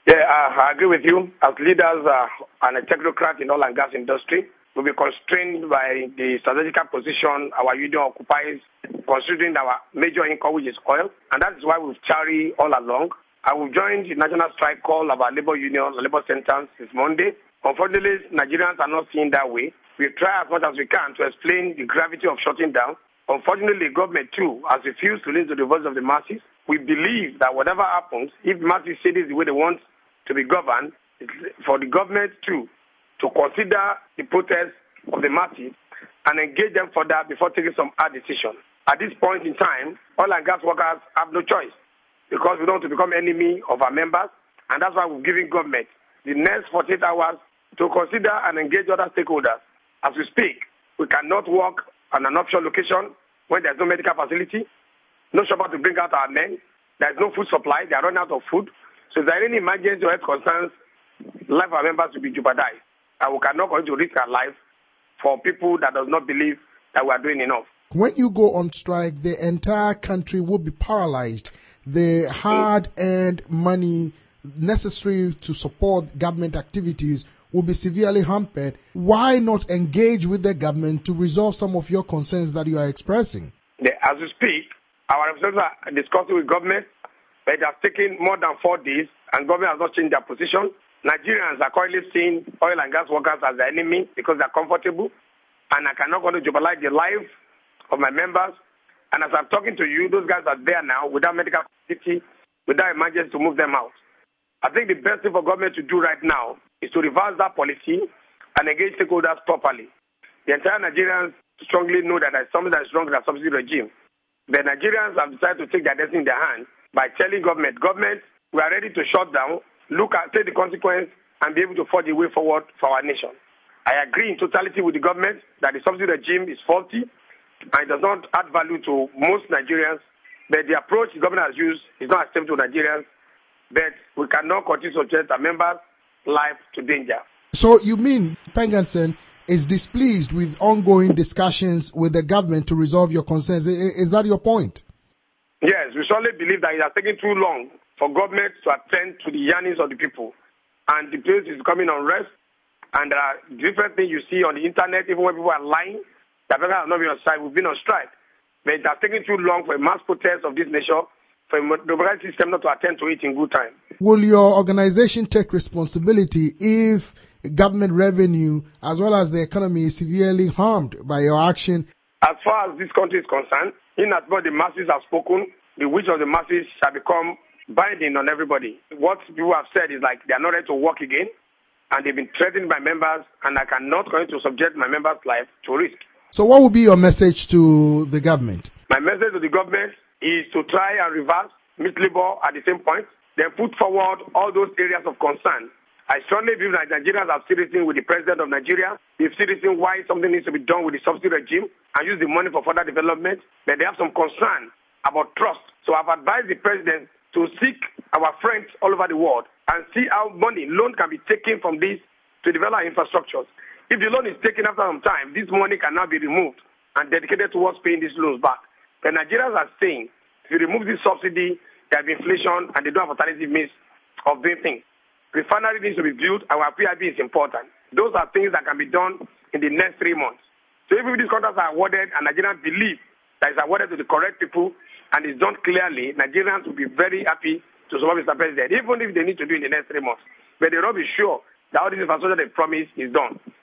Yeah, I agree with you. As leaders and a technocrat in oil and gas industry, we'll be constrained by the strategical position our union occupies, considering our major income, which is oil. And that is why we've carried all along. I will join the national strike call of our labor union, labor centers this Monday. Unfortunately, Nigerians are not seeing that way. We try as much as we can to explain the gravity of shutting down. Unfortunately, government too has refused to listen to the voice of the masses. We believe that whatever happens, if masses say this is the way they want to be governed, it's for the government too to consider the protest of the masses and engage them further before taking some hard decision. At this point in time, oil and gas workers have no choice because we don't want to become enemy of our members, and that's why we're giving government the next 48 hours to consider and engage other stakeholders. As we speak, we cannot work on an offshore location when there's no medical facility, no shopper to bring out our men, there's no food supply, they are running out of food. So if there are any emergency or health concerns, life of our members will be jeopardized. And we cannot going to risk our life for people that does not believe that we are doing enough. When you go on strike, the entire country will be paralyzed. The hard-earned money necessary to support government activities will be severely hampered. Why not engage with the government to resolve some of your concerns that you are expressing? As we speak, our representatives are discussing with government, but it has taken more than 4 days, and government has not changed their position. Nigerians are currently seeing oil and gas workers as the enemy because they're comfortable, and I cannot going to jeopardize the life of my members. And as I'm talking to you, those guys are there now without medical facility, without emergency to move them out. I think the best thing for government to do right now is to reverse that policy and engage stakeholders properly. The entire Nigerians strongly know that there's something that is wrong with the subsidy regime. The Nigerians have decided to take their destiny in their hands by telling government, we are ready to shut down, take the consequence, and be able to forge a way forward for our nation. I agree in totality with the government that the subsidy regime is faulty and it does not add value to most Nigerians, but the approach the government has used is not acceptable to Nigerians, but we cannot continue to subject our members' life to danger. So you mean Pangandson is displeased with ongoing discussions with the government to resolve your concerns? Is that your point? Yes, we surely believe that it has taken too long for government to attend to the yearnings of the people. And the place is becoming unrest. And there are different things you see on the internet, even when people are lying, that people have not been on strike. We've been on strike. But it has taken too long for a mass protest of this nature, for a democratic system not to attend to it in good time. Will your organization take responsibility if government revenue as well as the economy is severely harmed by your action? As far as this country is concerned, in as much the masses have spoken, the wish of the masses shall become binding on everybody. What people have said is like they are not ready to work again, and they've been threatened by members, and I cannot going to subject my members' life to risk. So what would be your message to the government? My message to the government is to try and reverse mislabor at the same point, then put forward all those areas of concern. I strongly believe that Nigerians have seriously with the president of Nigeria. They've seriously why something needs to be done with the subsidy regime and use the money for further development. But they have some concern about trust. So I've advised the president to seek our friends all over the world and see how loan can be taken from this to develop infrastructures. If the loan is taken after some time, this money can now be removed and dedicated towards paying these loans back. The Nigerians are saying, if you remove this subsidy, there will be inflation and they don't have alternative means of doing things. Refinery needs to be built, our PIB is important. Those are things that can be done in the next 3 months. So if these contracts are awarded and Nigerians believe that it's awarded to the correct people and it's done clearly, Nigerians will be very happy to support Mr. President, even if they need to do it in the next 3 months. But they will not be sure that all this infrastructure they promise is done.